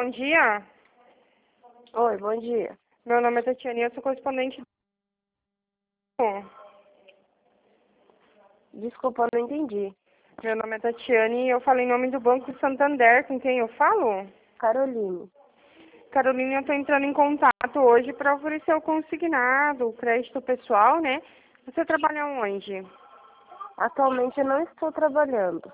bom dia. Oi, bom dia. Meu nome é Tatiana e eu sou correspondente do... Desculpa, eu não entendi. Meu nome é Tatiane e eu falo em nome do Banco Santander. Com quem eu falo? Caroline. Carolina, eu estou entrando em contato hoje para oferecer o consignado, o crédito pessoal, né? Você trabalha onde? Atualmente eu não estou trabalhando.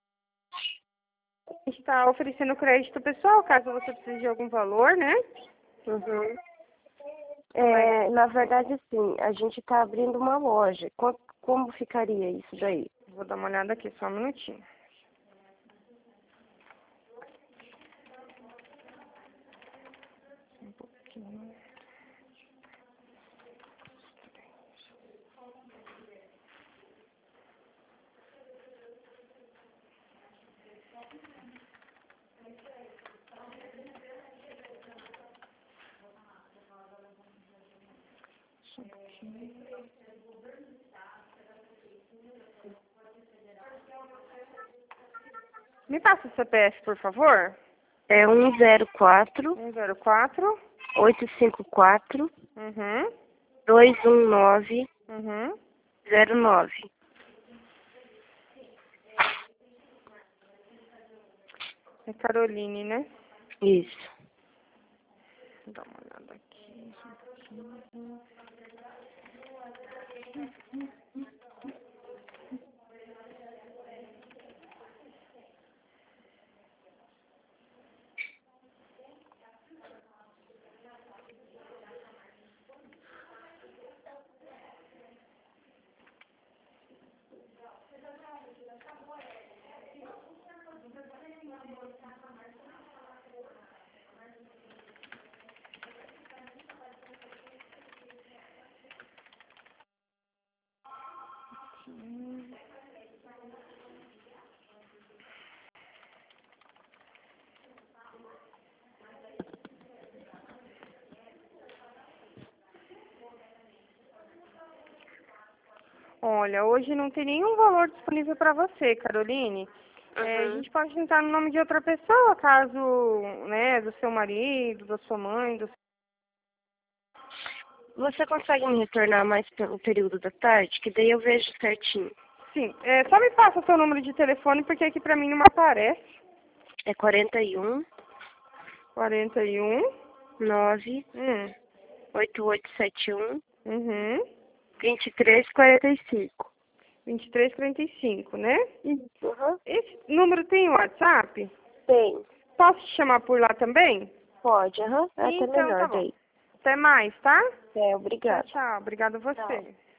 A gente está oferecendo crédito pessoal, caso você precise de algum valor, né? Uhum. Na verdade, sim, a gente está abrindo uma loja. Como ficaria isso daí? Vou dar uma olhada aqui, só um minutinho. Um pouquinho. Me passa o CPF, por favor. É 104 104. 854 Uhum. 219 Uhum. 09. É Caroline, né? Isso. Vou dar uma olhada aqui. Só um pouquinho. Olha, hoje não tem nenhum valor disponível para você, Caroline. A Uhum. gente pode tentar no nome de outra pessoa, caso, né, do seu marido, da sua mãe, do... Você consegue me retornar mais pelo período da tarde? Que daí eu vejo certinho. Sim, só me passa o seu número de telefone, porque aqui pra mim não aparece. É 41 41. 9 Hum. 8871 Uhum. 2345. 2345, né? Uhum. Esse número tem WhatsApp? Tem. Posso te chamar por lá também? Pode, aham. É até Então tá melhor bom. daí. Até mais, tá? Tchau, Obrigada. tchau. Obrigada a Tchau. você.